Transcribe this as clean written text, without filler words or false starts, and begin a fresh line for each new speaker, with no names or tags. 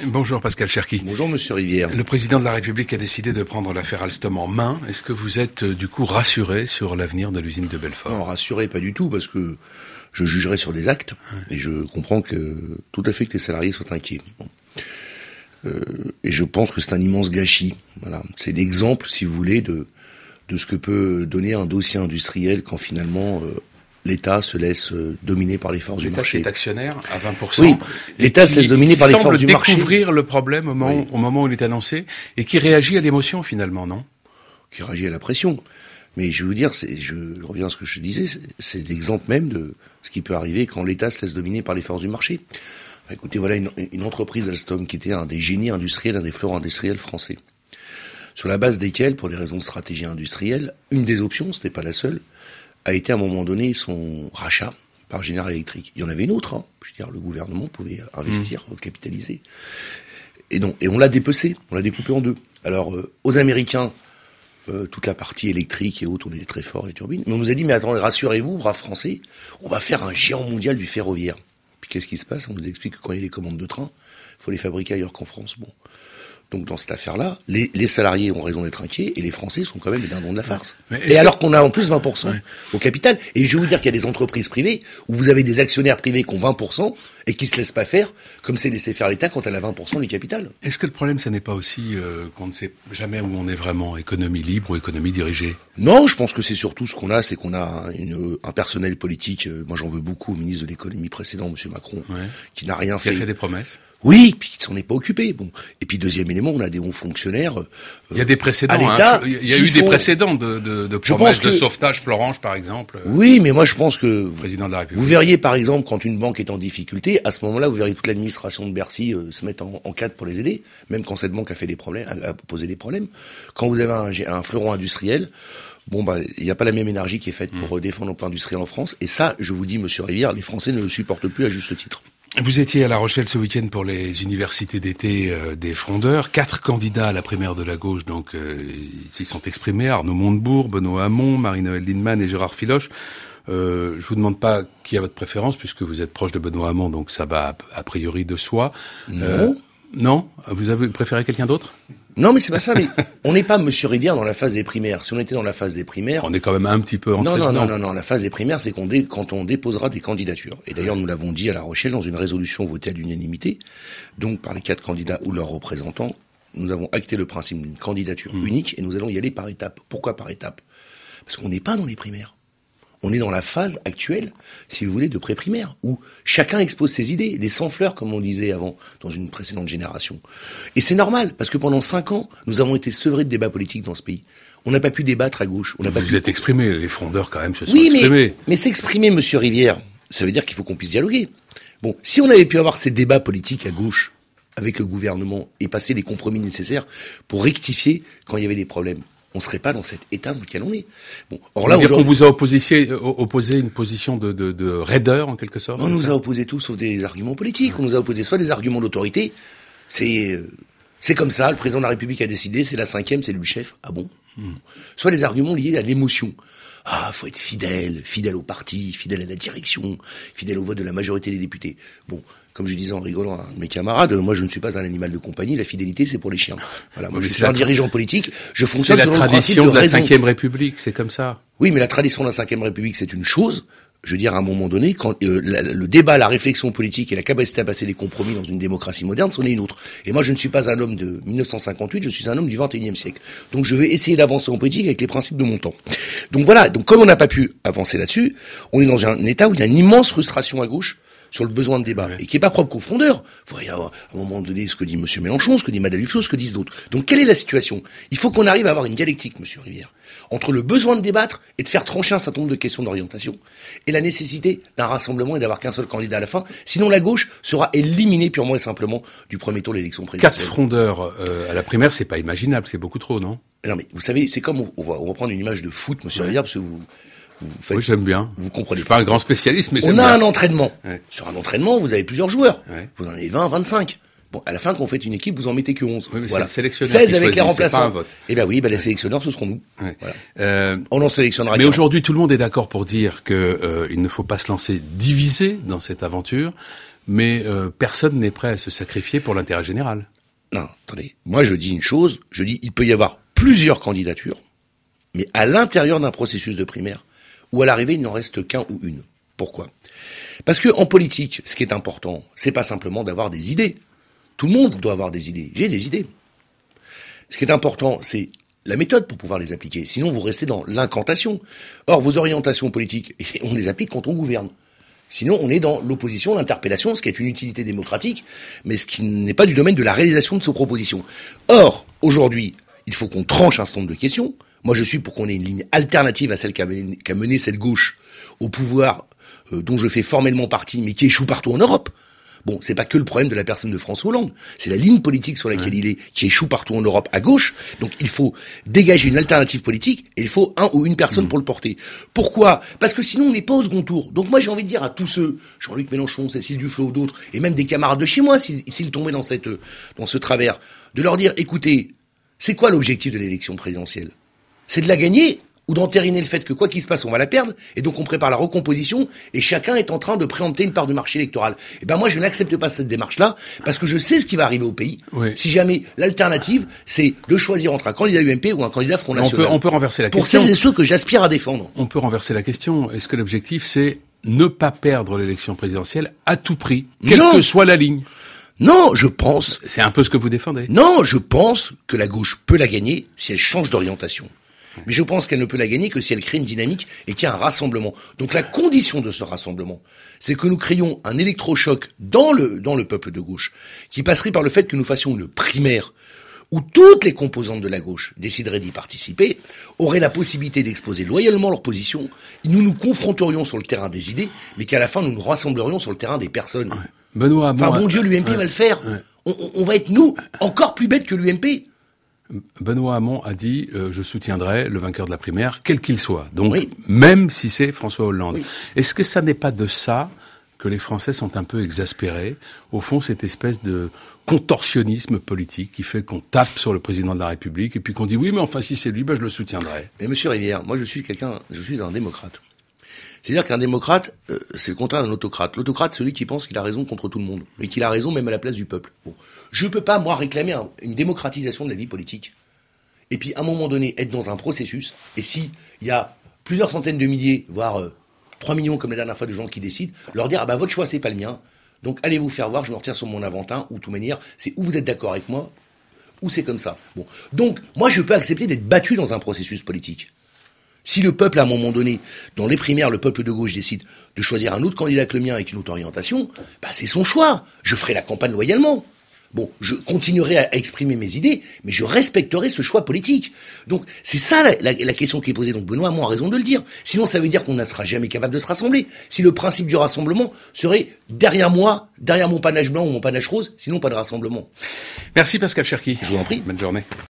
Bonjour Pascal Cherki.
Bonjour Monsieur Rivière.
Le président de la République a décidé de prendre l'affaire Alstom en main. Est-ce que vous êtes du coup rassuré sur l'avenir de l'usine de Belfort?
Non, rassuré pas du tout, parce que je jugerai sur des actes, et je comprends tout à fait que les salariés soient inquiets. Bon. Et je pense que c'est un immense gâchis. Voilà. C'est l'exemple, si vous voulez, de ce que peut donner un dossier industriel quand finalement l'État se laisse dominer par les forces du marché.
L'État est actionnaire à 20%.
Oui, l'État se laisse dominer par les forces du marché.
Il semble découvrir le problème au moment où il est annoncé, et qui réagit à l'émotion finalement, non?
Qui réagit à la pression. Mais je vais vous dire, je reviens à ce que je disais, c'est l'exemple même de ce qui peut arriver quand l'État se laisse dominer par les forces du marché. Enfin, écoutez, voilà une entreprise Alstom qui était un des génies industriels, un des fleurons industriels français, sur la base desquels, pour des raisons de stratégie industrielle, une des options, c'était pas la seule, a été à un moment donné son rachat par General Electric. Il y en avait une autre, hein. Je veux dire, le gouvernement pouvait investir, capitaliser. Et on l'a dépecé, on l'a découpé en deux. Alors, aux Américains, toute la partie électrique et autres, on était très forts, les turbines. Mais on nous a dit, mais attendez, rassurez-vous, braves Français, on va faire un géant mondial du ferroviaire. Puis qu'est-ce qui se passe? On nous explique que quand il y a les commandes de train, il faut les fabriquer ailleurs qu'en France. Bon. Donc dans cette affaire-là, les salariés ont raison d'être inquiets et les Français sont quand même les dindons de la farce. Et alors qu'on a en plus 20% au capital. Et je vais vous dire qu'il y a des entreprises privées où vous avez des actionnaires privés qui ont 20% et qui se laissent pas faire, comme c'est laissé faire l'État quand elle a 20% du capital.
Est-ce que le problème, ça n'est pas aussi qu'on ne sait jamais où on est vraiment, économie libre ou économie dirigée?
Non, je pense que c'est surtout ce qu'on a, c'est qu'on a un personnel politique. Moi, j'en veux beaucoup au ministre de l'économie précédent, Monsieur Macron, qui n'a rien fait.
Qui a fait des promesses.
Oui, puis qui s'en est pas occupé. Bon. Et puis deuxième élément, on a des hauts fonctionnaires.
Il y a des précédents.
À l'État,
il y a eu des précédents de promesses de sauvetage, Florange par exemple.
Oui, mais moi je pense que
président de la République.
Vous verriez par exemple quand une banque est en difficulté, à ce moment-là, vous verriez toute l'administration de Bercy se mettre en cadre pour les aider, même quand cette banque a fait des problèmes, a posé des problèmes. Quand vous avez un fleuron industriel. Bon, il n'y a pas la même énergie qui est faite pour défendre l'emploi industriel en France. Et ça, je vous dis, Monsieur Rivière, les Français ne le supportent plus à juste titre.
Vous étiez à La Rochelle ce week-end pour les universités d'été des Frondeurs. 4 candidats à la primaire de la gauche, donc ils sont exprimés. Arnaud Montebourg, Benoît Hamon, Marie-Noëlle Lienemann et Gérard Filoche. Je vous demande pas qui a votre préférence, puisque vous êtes proche de Benoît Hamon, donc ça va a priori de soi.
Non.
Non? Vous avez préféré quelqu'un d'autre?
Non, mais c'est pas ça, mais on n'est pas Monsieur Rivière dans la phase des primaires. Si on était dans la phase des primaires...
On est quand même un petit peu entré dedans.
Non, la phase des primaires, c'est quand on déposera des candidatures. Et d'ailleurs, nous l'avons dit à La Rochelle dans une résolution votée à l'unanimité, donc par les 4 candidats ou leurs représentants, nous avons acté le principe d'une candidature unique et nous allons y aller par étapes. Pourquoi par étapes? Parce qu'on n'est pas dans les primaires. On est dans la phase actuelle, si vous voulez, de pré-primaire, où chacun expose ses idées, les sans fleurs, comme on disait avant, dans une précédente génération. Et c'est normal, parce que pendant 5 ans, nous avons été sevrés de débats politiques dans ce pays. On n'a pas pu débattre à gauche.
Vous êtes exprimé, les frondeurs quand même se sont exprimés.
Mais s'exprimer, Monsieur Rivière, ça veut dire qu'il faut qu'on puisse dialoguer. Bon, si on avait pu avoir ces débats politiques à gauche, avec le gouvernement, et passer les compromis nécessaires pour rectifier quand il y avait des problèmes, on serait pas dans cet état dans lequel on est. Bon, or là,
on vous a opposé une position de raideur, en quelque sorte?
On nous a opposé tout sauf des arguments politiques. On nous a opposé soit des arguments d'autorité. C'est comme ça, le président de la République a décidé, c'est la 5e, c'est lui le chef. Ah bon? Soit des arguments liés à l'émotion. Ah, faut être fidèle au parti, fidèle à la direction, fidèle au vote de la majorité des députés. Bon, comme je disais en rigolant à mes camarades, moi je ne suis pas un animal de compagnie, la fidélité c'est pour les chiens. Voilà, moi je suis un dirigeant politique, je fonctionne selon le principe de raison.
C'est la tradition de la 5e République, c'est comme ça.
Oui, mais la tradition de la 5e République c'est une chose. Je veux dire, à un moment donné, quand le débat, la réflexion politique et la capacité à passer des compromis dans une démocratie moderne, c'en est une autre. Et moi, je ne suis pas un homme de 1958, je suis un homme du 21e siècle. Donc, je vais essayer d'avancer en politique avec les principes de mon temps. Donc voilà. Donc, comme on n'a pas pu avancer là-dessus, on est dans un état où il y a une immense frustration à gauche sur le besoin de débat, et qui est pas propre qu'aux frondeurs. Vous voyez, à un moment donné, ce que dit Monsieur Mélenchon, ce que dit Madame Duflot, ce que disent d'autres. Donc, quelle est la situation? Il faut qu'on arrive à avoir une dialectique, Monsieur Rivière, entre le besoin de débattre et de faire trancher un certain nombre de questions d'orientation, et la nécessité d'un rassemblement et d'avoir qu'un seul candidat à la fin. Sinon, la gauche sera éliminée purement et simplement du premier tour de l'élection présidentielle.
4 frondeurs à la primaire, c'est pas imaginable, c'est beaucoup trop, non?
Non, mais vous savez, c'est comme on va prendre une image de foot, Monsieur Rivière, parce que vous faites,
oui, j'aime bien.
Vous comprenez.
Je suis pas un grand spécialiste, mais j'aime bien.
On a un entraînement. Sur un entraînement, vous avez plusieurs joueurs. Vous en avez 20, 25. Bon, à la fin, quand vous faites une équipe, vous en mettez que 11.
Oui, mais
voilà.
C'est le sélectionneur
16
qui
avec
choisit,
les remplaçants.
C'est pas un vote.
Eh ben oui, les sélectionneurs, ce seront nous. Voilà. On en sélectionnera.
Mais aujourd'hui, tout le monde est d'accord pour dire que il ne faut pas se lancer divisé dans cette aventure. mais personne n'est prêt à se sacrifier pour l'intérêt général.
Non, attendez. Moi, je dis une chose. Je dis, il peut y avoir plusieurs candidatures, mais à l'intérieur d'un processus de primaire, où à l'arrivée, il n'en reste qu'un ou une. Pourquoi ? Parce que en politique, ce qui est important, c'est pas simplement d'avoir des idées. Tout le monde doit avoir des idées. J'ai des idées. Ce qui est important, c'est la méthode pour pouvoir les appliquer. Sinon, vous restez dans l'incantation. Or, vos orientations politiques, on les applique quand on gouverne. Sinon, on est dans l'opposition, l'interpellation, ce qui est une utilité démocratique, mais ce qui n'est pas du domaine de la réalisation de ces propositions. Or, aujourd'hui, il faut qu'on tranche un certain nombre de questions. Moi, je suis pour qu'on ait une ligne alternative à celle qu'a menée cette gauche au pouvoir dont je fais formellement partie, mais qui échoue partout en Europe. Bon, c'est pas que le problème de la personne de François Hollande, c'est la ligne politique sur laquelle il est, qui échoue partout en Europe à gauche. Donc il faut dégager une alternative politique et il faut un ou une personne pour le porter. Pourquoi ? Parce que sinon on n'est pas au second tour. Donc moi j'ai envie de dire à tous ceux, Jean-Luc Mélenchon, Cécile Duflot, d'autres, et même des camarades de chez moi, s'ils tombaient dans ce travers, de leur dire, écoutez, c'est quoi l'objectif de l'élection présidentielle ? C'est de la gagner ou d'entériner le fait que quoi qu'il se passe, on va la perdre, et donc on prépare la recomposition, et chacun est en train de préempter une part du marché électoral. Et ben moi, je n'accepte pas cette démarche-là, parce que je sais ce qui va arriver au pays, si jamais l'alternative, c'est de choisir entre un candidat UMP ou un candidat Front National.
On peut renverser la
question. Pour celles et ceux que j'aspire à défendre.
On peut renverser la question. Est-ce que l'objectif, c'est ne pas perdre l'élection présidentielle à tout prix, quelle que soit la ligne ?
Non, je pense...
C'est un peu ce que vous défendez.
Non, je pense que la gauche peut la gagner si elle change d'orientation. Mais je pense qu'elle ne peut la gagner que si elle crée une dynamique et qu'il y a un rassemblement. Donc la condition de ce rassemblement, c'est que nous créions un électrochoc dans le peuple de gauche, qui passerait par le fait que nous fassions une primaire où toutes les composantes de la gauche décideraient d'y participer, auraient la possibilité d'exposer loyalement leur position, nous nous confronterions sur le terrain des idées, mais qu'à la fin nous nous rassemblerions sur le terrain des personnes.
Ouais. Benoît,
bon Dieu, l'UMP va le faire. On va être, nous, encore plus bêtes que l'UMP.
Benoît Hamon a dit je soutiendrai le vainqueur de la primaire, quel qu'il soit. Donc, même si c'est François Hollande. Est-ce que ça n'est pas de ça que les Français sont un peu exaspérés ? Au fond, cette espèce de contorsionnisme politique qui fait qu'on tape sur le président de la République et puis qu'on dit oui, mais enfin, si c'est lui, je le soutiendrai.
Mais monsieur Rivière, moi je suis un démocrate. C'est-à-dire qu'un démocrate, c'est le contraire d'un autocrate. L'autocrate, c'est celui qui pense qu'il a raison contre tout le monde, mais qu'il a raison même à la place du peuple. Bon, je peux pas, moi, réclamer une démocratisation de la vie politique, et puis à un moment donné, être dans un processus, et si il y a plusieurs centaines de milliers, voire 3 millions, comme la dernière fois, de gens qui décident, leur dire, votre choix, c'est pas le mien, donc allez vous faire voir, je me retire sur mon Aventin, ou de toute manière, c'est où vous êtes d'accord avec moi, ou c'est comme ça. Bon, donc, moi, je peux accepter d'être battu dans un processus politique. Si le peuple, à un moment donné, dans les primaires, le peuple de gauche décide de choisir un autre candidat que le mien avec une autre orientation, c'est son choix. Je ferai la campagne loyalement. Bon, je continuerai à exprimer mes idées, mais je respecterai ce choix politique. Donc, c'est ça la question qui est posée. Donc, Benoît Hamon a raison de le dire. Sinon, ça veut dire qu'on ne sera jamais capable de se rassembler. Si le principe du rassemblement serait derrière moi, derrière mon panache blanc ou mon panache rose, sinon pas de rassemblement.
Merci Pascal Cherki.
Je vous en prie.
Bonne journée.